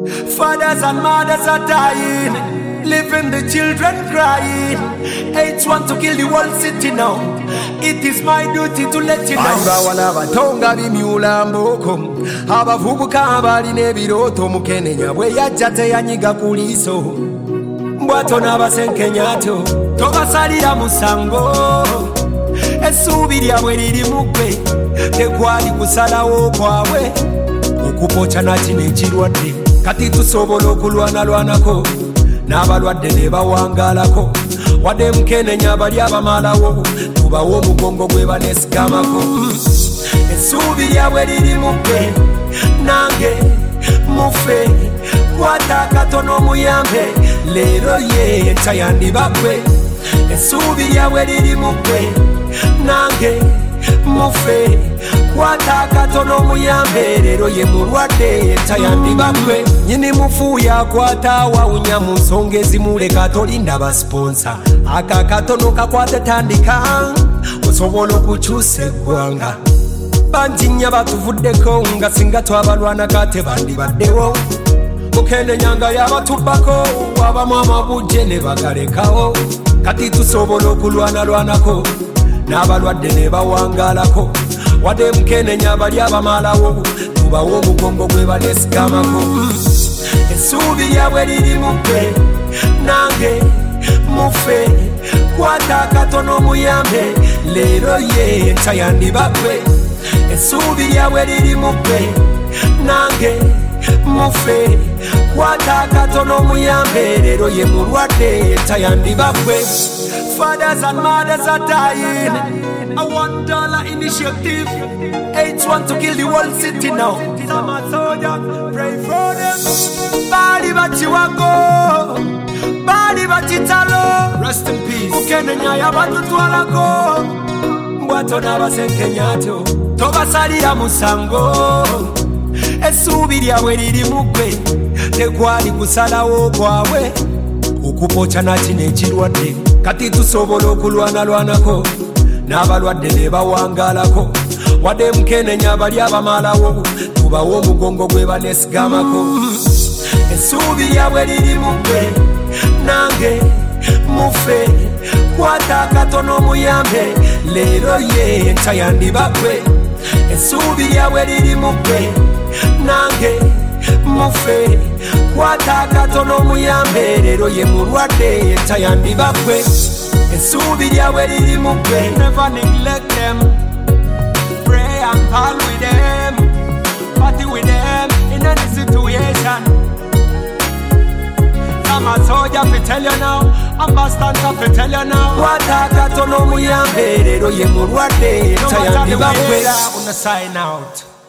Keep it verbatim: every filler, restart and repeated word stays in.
Fathers and mothers are dying, leaving the children crying. H want to kill the whole city now. It is my duty to let you know. Bawala batonga bimyula mboko abavubuka abali n'ebiroto mu Kenya bwe yajja teyanyiga ku liiso mbwato n'abasenkenyato tobasalira musango essuubi lyabwe liri mugwe tekwali kusalawo kwabwe okupoca nakino ekirwadde kati tusobola okulwanalwanako n'abalwadde ne bawangalako wadde mu Kenya bali abamalawo tubawo omugongo gwe banesigamako essuubi lyabwe liri mugwe nange mufe kwata akatono muyambe leero ye enkya yandibagwe essuubi lyabwe liri mugwe nange mufe kwata akatono muyambe leero ye mulwadde enkya yandibagwe nyini mufu yakwata awawunya mu nsonga ezimuleka tolinda basponsa aka akatono kakwate tandika osobola okukyusa eggwanga bangi nnyo batuvuddeko nga singa twabalwana kate bandibaddewo mukendenyanga yabatubbako wabamu amabujje ne bagalekawo kati tusobola okulwanalwanako n'abalwadde ne bawangalako wadde mukendenya bali abamalawo tubawo omugongo gwe banesigamako essuubi lyabwe liri mugwe nange mufe kwata akatono muyambe leero ye enkya yandibagwe essuubi lyabwe liri mugwe nange mufe kwata akatono muyambe leero ye mulwadde enkya yandibagwe. Fathers and mothers are dying. A one dollar initiative. H want to kill the whole city now. I'm a soldier, pray for them. Bali bachiwako, bali bachitalo. Rest in peace. Ukenya yabatu twalako. Mbwato n'abasenkenyato tobasalira musango essuubi lyabwe liri mugwe tekwali kusalawo kwabwe okupoca nakino ekirwadde kati tusobola okulwanalwanako n'abalwadde ne bawangalako wadde mu Kenya bali abamalawo tubawo omugongo gwe banesigamako essuubi lyabwe liri mugwe nange mufe kwata akatono muyambe leero ye enkya yandibagwe essuubi lyabwe liri mugwe nange mufe kwata akatono muyambe leero ye mulwadde enkya yandibagwe essuubi lyabwe liri mugwe. Never neglect them, pray and call with them, party with them in any situation. I'm a soldier fi tell you now, I'm a stand-up fi tell you now. Kwata akatono muyambe leero ye mulwadde enkya yandibagwe. On the sign out.